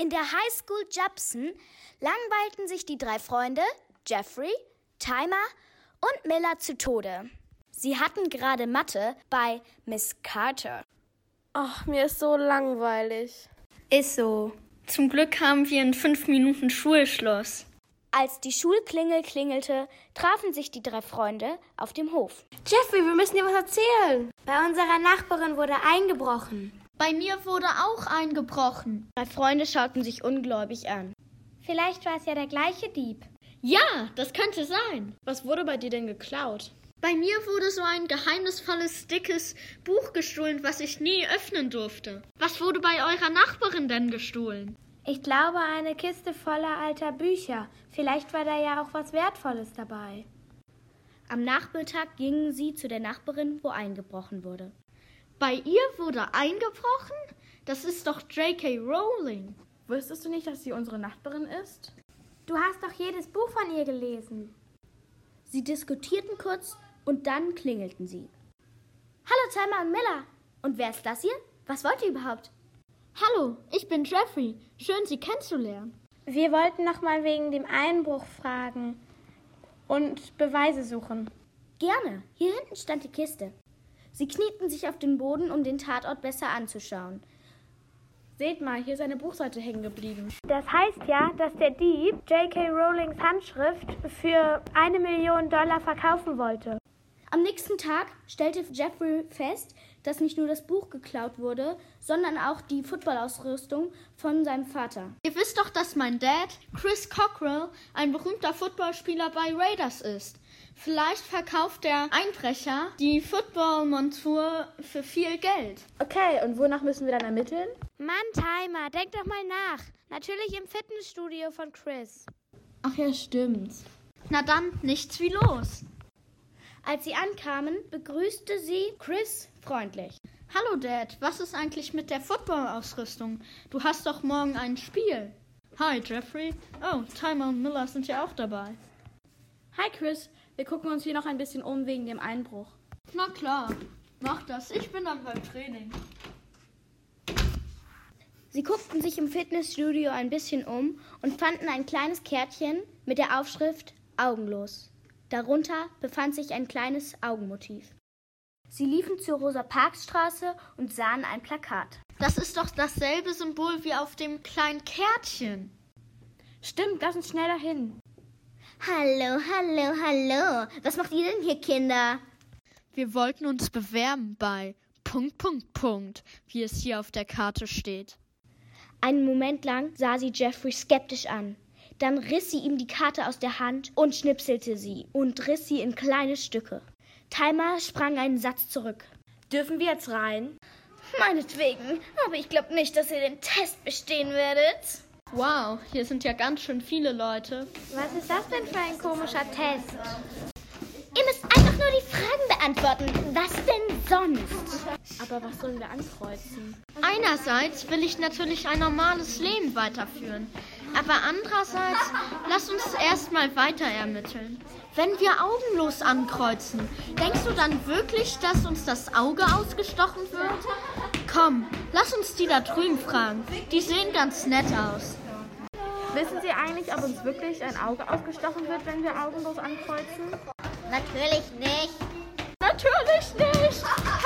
In der High School Jepson langweilten sich die 3 Freunde, Jeffrey, Timer und Miller, zu Tode. Sie hatten gerade Mathe bei Miss Carter. Ach, mir ist so langweilig. Ist so. Zum Glück haben wir in 5 Minuten Schulschluss. Als die Schulklingel klingelte, trafen sich die 3 Freunde auf dem Hof. Jeffrey, wir müssen dir was erzählen. Bei unserer Nachbarin wurde eingebrochen. Bei mir wurde auch eingebrochen. 3 Freunde schauten sich ungläubig an. Vielleicht war es ja der gleiche Dieb. Ja, das könnte sein. Was wurde bei dir denn geklaut? Bei mir wurde so ein geheimnisvolles, dickes Buch gestohlen, was ich nie öffnen durfte. Was wurde bei eurer Nachbarin denn gestohlen? Ich glaube, eine Kiste voller alter Bücher. Vielleicht war da ja auch was Wertvolles dabei. Am Nachmittag gingen sie zu der Nachbarin, wo eingebrochen wurde. Bei ihr wurde eingebrochen? Das ist doch J.K. Rowling. Wusstest du nicht, dass sie unsere Nachbarin ist? Du hast doch jedes Buch von ihr gelesen. Sie diskutierten kurz und dann klingelten sie. Hallo Timer und Miller. Und wer ist das hier? Was wollt ihr überhaupt? Hallo, ich bin Jeffrey. Schön, Sie kennenzulernen. Wir wollten noch mal wegen dem Einbruch fragen und Beweise suchen. Gerne. Hier hinten stand die Kiste. Sie knieten sich auf den Boden, um den Tatort besser anzuschauen. Seht mal, hier ist eine Buchseite hängen geblieben. Das heißt ja, dass der Dieb J.K. Rowlings Handschrift für $1 Million verkaufen wollte. Am nächsten Tag stellte Jeffrey fest, dass nicht nur das Buch geklaut wurde, sondern auch die Footballausrüstung von seinem Vater. Ihr wisst doch, dass mein Dad, Chris Cockrell, ein berühmter Footballspieler bei Raiders ist. Vielleicht verkauft der Einbrecher die Footballmontur für viel Geld. Okay, und wonach müssen wir dann ermitteln? Mann, Timer, denk doch mal nach. Natürlich im Fitnessstudio von Chris. Ach ja, stimmt. Na dann, nichts wie los. Als sie ankamen, begrüßte sie Chris freundlich. Hallo Dad, was ist eigentlich mit der Footballausrüstung? Du hast doch morgen ein Spiel. Hi Jeffrey. Oh, Timer und Miller sind ja auch dabei. Hi Chris, wir gucken uns hier noch ein bisschen um wegen dem Einbruch. Na klar, mach das. Ich bin dann beim Training. Sie guckten sich im Fitnessstudio ein bisschen um und fanden ein kleines Kärtchen mit der Aufschrift Augenlos. Darunter befand sich ein kleines Augenmotiv. Sie liefen zur Rosa-Parks-Straße und sahen ein Plakat. Das ist doch dasselbe Symbol wie auf dem kleinen Kärtchen. Stimmt, lass uns schnell dahin. Hallo, hallo, hallo. Was macht ihr denn hier, Kinder? Wir wollten uns bewerben bei ... wie es hier auf der Karte steht. Einen Moment lang sah sie Jeffrey skeptisch an. Dann riss sie ihm die Karte aus der Hand und schnipselte sie und riss sie in kleine Stücke. Timer sprang einen Satz zurück. Dürfen wir jetzt rein? Meinetwegen, aber ich glaube nicht, dass ihr den Test bestehen werdet. Wow, hier sind ja ganz schön viele Leute. Was ist das denn für ein komischer Test? Ihr müsst einfach nur die Fragen beantworten. Was denn sonst? Aber was sollen wir ankreuzen? Einerseits will ich natürlich ein normales Leben weiterführen. Aber andererseits, lass uns erstmal weiter ermitteln. Wenn wir augenlos ankreuzen, denkst du dann wirklich, dass uns das Auge ausgestochen wird? Komm, lass uns die da drüben fragen. Die sehen ganz nett aus. Wissen Sie eigentlich, ob uns wirklich ein Auge ausgestochen wird, wenn wir augenlos ankreuzen? Natürlich nicht. Natürlich nicht.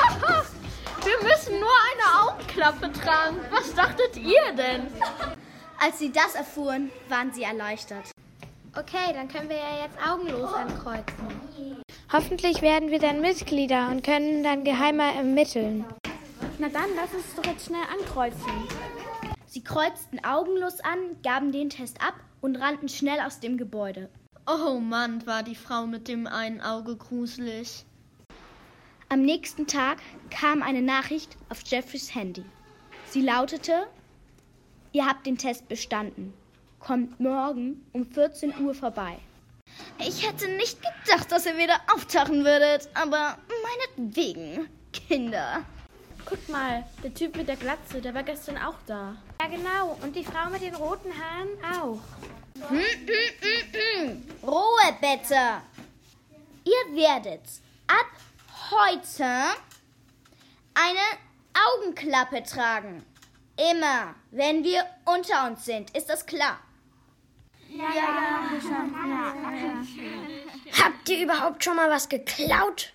Wir müssen nur eine Augenklappe tragen. Was dachtet ihr denn? Als sie das erfuhren, waren sie erleichtert. Okay, dann können wir ja jetzt augenlos ankreuzen. Hoffentlich werden wir dann Mitglieder und können dann geheimer ermitteln. Na dann, lass uns doch jetzt schnell ankreuzen. Sie kreuzten augenlos an, gaben den Test ab und rannten schnell aus dem Gebäude. Oh Mann, war die Frau mit dem einen Auge gruselig. Am nächsten Tag kam eine Nachricht auf Jeffreys Handy. Sie lautete: Ihr habt den Test bestanden. Kommt morgen um 14 Uhr vorbei. Ich hätte nicht gedacht, dass ihr wieder auftauchen würdet, aber meinetwegen, Kinder. Guck mal, der Typ mit der Glatze, der war gestern auch da. Ja genau, und die Frau mit den roten Haaren auch. Ruhe bitte. Ihr werdet ab heute eine Augenklappe tragen. Immer, wenn wir unter uns sind. Ist das klar? Habt ihr überhaupt schon mal was geklaut?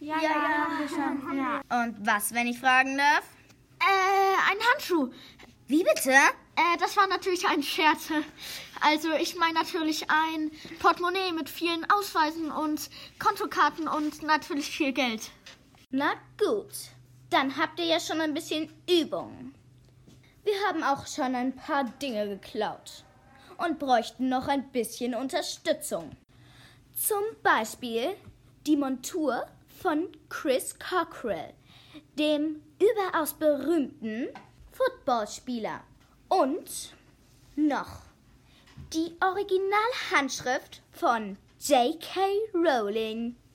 Und was, wenn ich fragen darf? Ein Handschuh. Wie bitte? Das war natürlich ein Scherz. Also ich meine natürlich ein Portemonnaie mit vielen Ausweisen und Kontokarten und natürlich viel Geld. Na gut, dann habt ihr ja schon ein bisschen Übung. Wir haben auch schon ein paar Dinge geklaut und bräuchten noch ein bisschen Unterstützung. Zum Beispiel die Montur von Chris Cockrell, dem überaus berühmten Footballspieler. Und noch die Originalhandschrift von J.K. Rowling.